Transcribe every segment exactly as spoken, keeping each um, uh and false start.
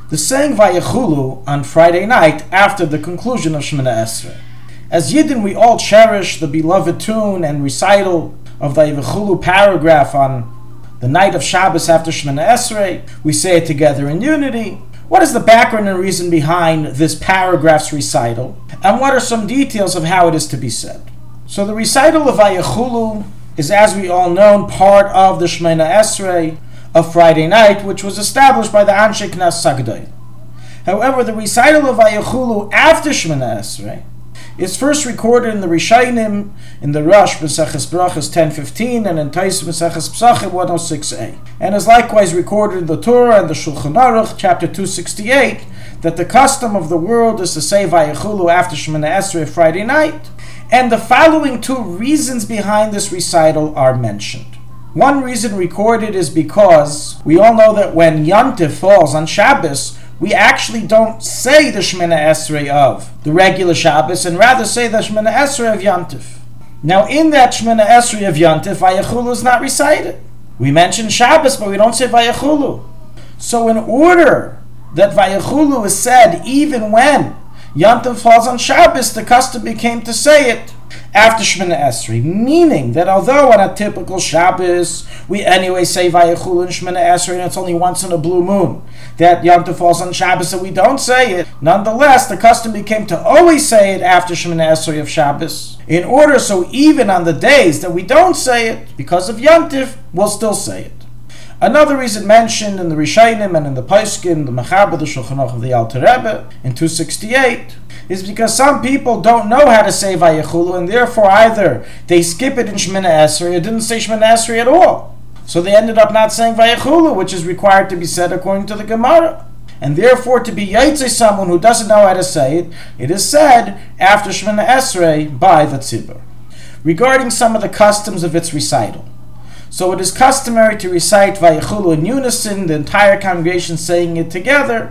the saying Vayechulu on Friday night after the conclusion of Shemona Esrei. As Yidden, we all cherish the beloved tune and recital of the Vayechulu paragraph on the night of Shabbos after Shemona Esrei. We say it together in unity. What is the background and reason behind this paragraph's recital? And what are some details of how it is to be said? So the recital of Vayechulu is, as we all know, part of the Shemona Esrei of Friday night, which was established by the Anshe Knas Sagdoil. However, the recital of Vayechulu after Shemona Esrei is first recorded in the Rishonim, in the Rosh Maseches Brachos ten fifteen, and in Tais Maseches Pesachim one oh six a, and is likewise recorded in the Torah and the Shulchan Aruch, chapter two sixty-eight, that the custom of the world is to say Vayechulu after Shemona Esrei Friday night, and the following two reasons behind this recital are mentioned. One reason recorded is because we all know that when Yom Tov falls on Shabbos, we actually don't say the Shemona Esrei of the regular Shabbos, and rather say the Shemona Esrei of Yom Tov. Now, in that Shemona Esrei of Yom Tov, Vayechulu is not recited. We mention Shabbos, but we don't say Vayechulu. So, in order that Vayechulu is said even when Yom Tov falls on Shabbos, the custom became to say it after Shemona Esrei, meaning that although on a typical Shabbos we anyway say Vayechulu and Shemona Esrei, and it's only once in a blue moon that Yom Tov falls on Shabbos, so we don't say it. Nonetheless, the custom became to always say it after Shemona Esrei of Shabbos, in order so even on the days that we don't say it because of Yom Tov, we'll still say it. Another reason mentioned in the Rishonim and in the Poskim, the Mechaber, the Shulchan Aruch of the Alter Rebbe, in two sixty-eight, is because some people don't know how to say Vayechulu, and therefore either they skip it in Shemona Esrei or didn't say Shemona Esrei at all. So they ended up not saying Vayechulu, which is required to be said according to the Gemara. And therefore, to be Yaitze someone who doesn't know how to say it, it is said after Shemona Esrei by the Tzibur. Regarding some of the customs of its recital. So it is customary to recite Vayechulu in unison, the entire congregation saying it together.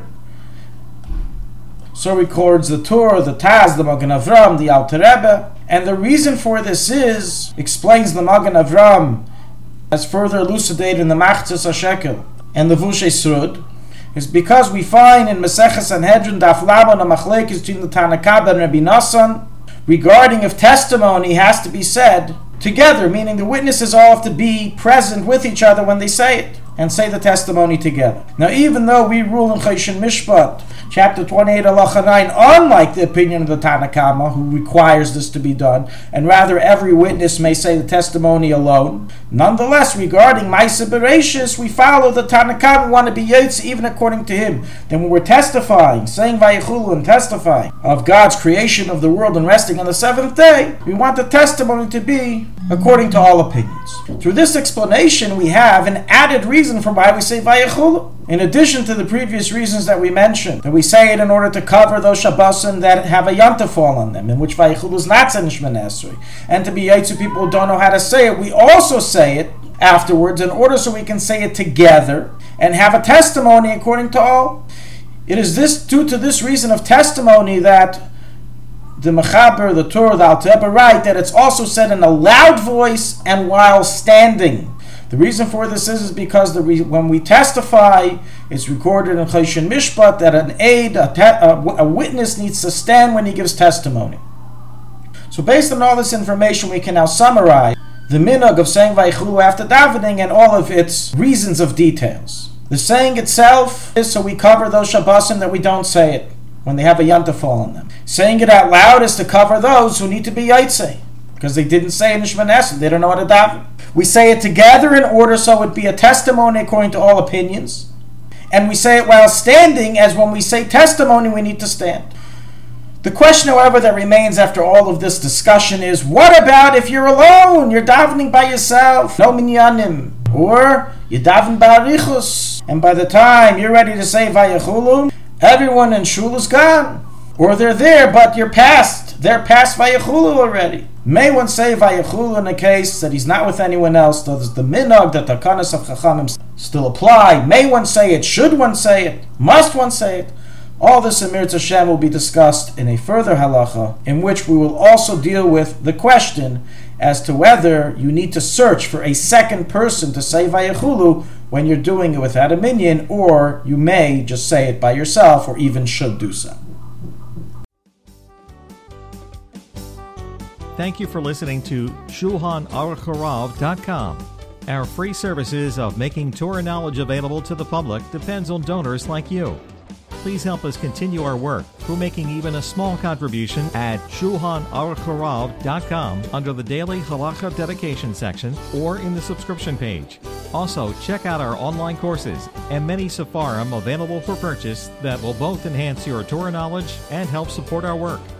So records the Torah, the Taz, the Magen Avram, the Alter Rebbe. And the reason for this is, explains the Magen Avram, as further elucidated in the Machzos HaShekel and the Vushei Srud, is because we find in Maseches Sanhedrin, Daf Laban, a machlekes between the Tanna Kaba and Rabbi Nassan, regarding if testimony has to be said together, meaning the witnesses all have to be present with each other when they say it, and say the testimony together. Now, even though we rule in Choshen Mishpat, chapter twenty-eight, halacha nine, unlike the opinion of the Tanna Kama, who requires this to be done, and rather every witness may say the testimony alone, nonetheless, regarding Maaseh Bereishis, we follow the Tanna Kama, we want to be Yotze even according to him. Then when we're testifying, saying Vayechulu and testifying of God's creation of the world and resting on the seventh day, we want the testimony to be according to all opinions. Through this explanation, we have an added reason for why we say Vayechulu. In addition to the previous reasons that we mentioned, that we say it in order to cover those Shabbosim that have a Yom Tov fall on them, in which Vayechulu is not said in Shemona Esrei, and to be Yaitzu people who don't know how to say it, we also say it afterwards in order so we can say it together and have a testimony according to all. It is this due to this reason of testimony that the Mechaber, the Torah, the Alter Rebbe write that it's also said in a loud voice and while standing. The reason for this is, is because the re- when we testify, it's recorded in Choshen Mishpat that an aid, a, te- a, a witness needs to stand when he gives testimony. So based on all this information, we can now summarize the minhag of saying Vayechulu after davening and all of its reasons of details. The saying itself is so we cover those Shabbosim that we don't say it when they have a Yom Tov fall on them. Saying it out loud is to cover those who need to be Yaitze, because they didn't say it in Shemona Esrei, they don't know how to daven. We say it together in order so it be a testimony according to all opinions. And we say it while standing, as when we say testimony, we need to stand. The question, however, that remains after all of this discussion is, what about if you're alone? You're davening by yourself, no minyanim. Or you daven ba'arichus, and by the time you're ready to say Vayechulu, everyone in shul is gone. Or they're there, but you're past. They're past Vayechulu already. May one say Vayechulu in a case that he's not with anyone else, does the minhag, the takanas of Chachamim still apply? May one say it? Should one say it? Must one say it? All this in Mirz Hashem will be discussed in a further halacha, in which we will also deal with the question as to whether you need to search for a second person to say Vayechulu when you're doing it without a minyan, or you may just say it by yourself, or even should do so. Thank you for listening to Shulchan Aruch Harav dot com. Our free services of making Torah knowledge available to the public depends on donors like you. Please help us continue our work through making even a small contribution at Shulchan Aruch Harav dot com under the Daily Halacha Dedication section or in the subscription page. Also, check out our online courses and many sefarim available for purchase that will both enhance your Torah knowledge and help support our work.